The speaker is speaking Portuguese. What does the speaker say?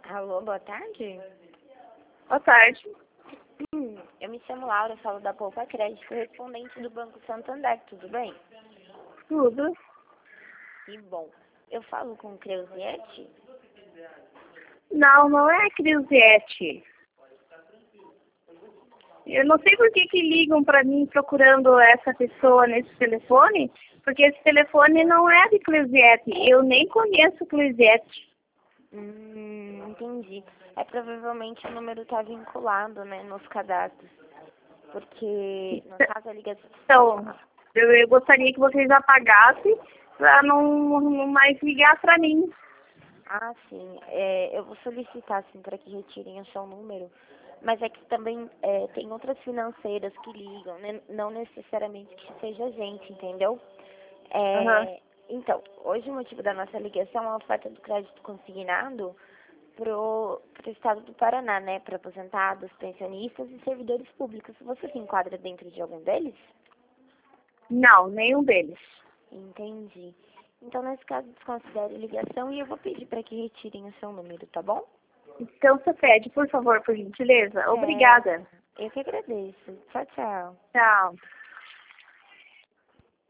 Alô, boa tarde. Boa tarde. Eu me chamo Laura, falo da Poupa Crédito, correspondente do Banco Santander, tudo bem? Tudo. E bom, eu falo com o Creuziette? Não, não é Creuziette. Eu não sei por que ligam para mim procurando essa pessoa nesse telefone, porque esse telefone não é de Creuziette. Eu nem conheço Creuziette. Entendi. Provavelmente o número está vinculado, né, nos cadastros. Porque, no caso, a ligação... Então, eu gostaria que vocês apagassem para não mais ligar para mim. Ah, sim. Eu vou solicitar, sim, para que retirem o seu número. Mas é que também tem outras financeiras que ligam, né? Não necessariamente que seja a gente, entendeu? Uhum. Então, hoje o motivo da nossa ligação é a oferta do crédito consignado pro estado do Paraná, né? Para aposentados, pensionistas e servidores públicos. Você se enquadra dentro de algum deles? Não, nenhum deles. Entendi. Então, nesse caso, desconsidere a ligação e eu vou pedir para que retirem o seu número, tá bom? Então, você pede, por favor, por gentileza. Obrigada. Eu que agradeço. Tchau, tchau. Tchau.